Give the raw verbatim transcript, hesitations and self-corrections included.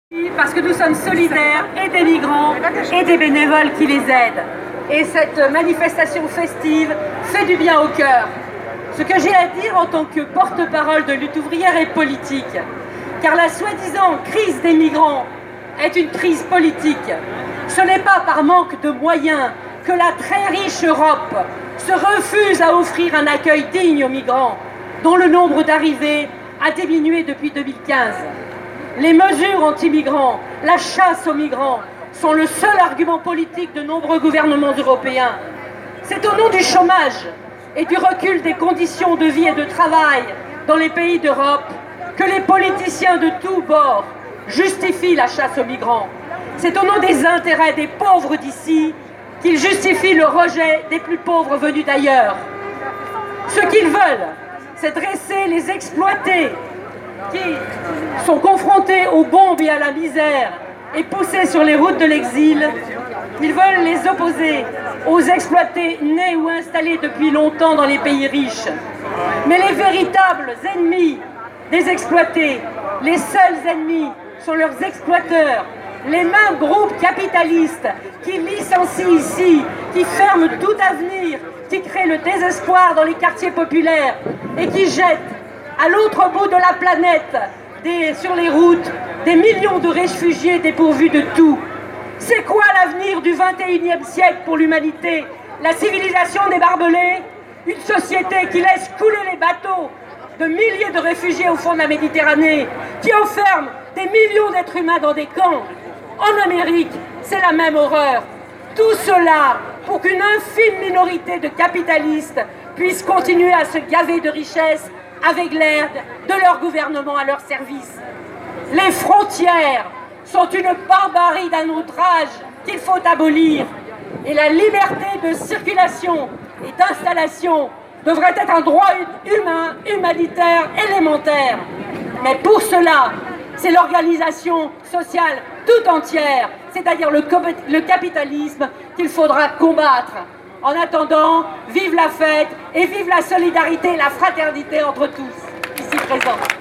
Parce que nous sommes solidaires et des migrants et des bénévoles qui les aident. Et cette manifestation festive fait du bien au cœur. Ce que j'ai à dire en tant que porte-parole de lutte ouvrière est politique. Car la soi-disant crise des migrants est une crise politique. Ce n'est pas par manque de moyens que la très riche Europe se refuse à offrir un accueil digne aux migrants, dont le nombre d'arrivées a diminué depuis deux mille quinze. Les mesures anti-migrants, la chasse aux migrants, sont le seul argument politique de nombreux gouvernements européens. C'est au nom du chômage et du recul des conditions de vie et de travail dans les pays d'Europe que les politiciens de tous bords justifient la chasse aux migrants. C'est au nom des intérêts des pauvres d'ici qu'ils justifient le rejet des plus pauvres venus d'ailleurs. Ce qu'ils veulent, c'est dresser les exploités qui sont confrontés aux bombes et à la misère et poussés sur les routes de l'exil. Ils veulent les opposer aux exploités nés ou installés depuis longtemps dans les pays riches. Mais les véritables ennemis des exploités, les seuls ennemis sont leurs exploiteurs, les mêmes groupes capitalistes qui licencient ici, qui ferment tout avenir, qui créent le désespoir dans les quartiers populaires et qui jettent à l'autre bout de la planète, des, sur les routes, des millions de réfugiés dépourvus de tout. C'est quoi l'avenir du vingt et unième siècle pour l'humanité? La civilisation des barbelés? Une société qui laisse couler les bateaux de milliers de réfugiés au fond de la Méditerranée, qui enferme des millions d'êtres humains dans des camps? En Amérique, c'est la même horreur. Tout cela pour qu'une infime minorité de capitalistes puisse continuer à se gaver de richesses avec l'aide de leur gouvernement à leur service. Les frontières sont une barbarie d'un autre âge qu'il faut abolir. Et la liberté de circulation et d'installation devrait être un droit humain, humanitaire, élémentaire. Mais pour cela, c'est l'organisation sociale tout entière, c'est-à-dire le, le capitalisme, qu'il faudra combattre. En attendant, vive la fête et vive la solidarité et la fraternité entre tous, ici présents.